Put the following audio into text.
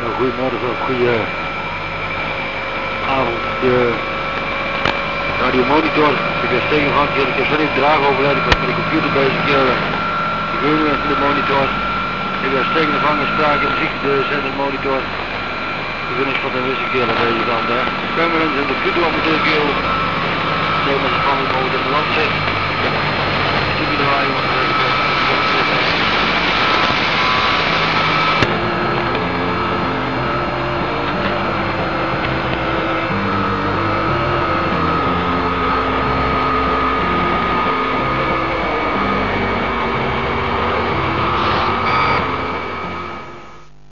Goedemorgen, goeie avond. De radio monitor. Ik ben Stegen van Kiel. Ik heb zelf dragen overleid. Ik was met de computer bezig. De geuren van de monitor. Ik ben Stegen van Spraak en muziek de zender monitor. De gunningspad en wissel Kiel aan deze kant. Camerons en de computer op de keel. Nee, met de spanning over de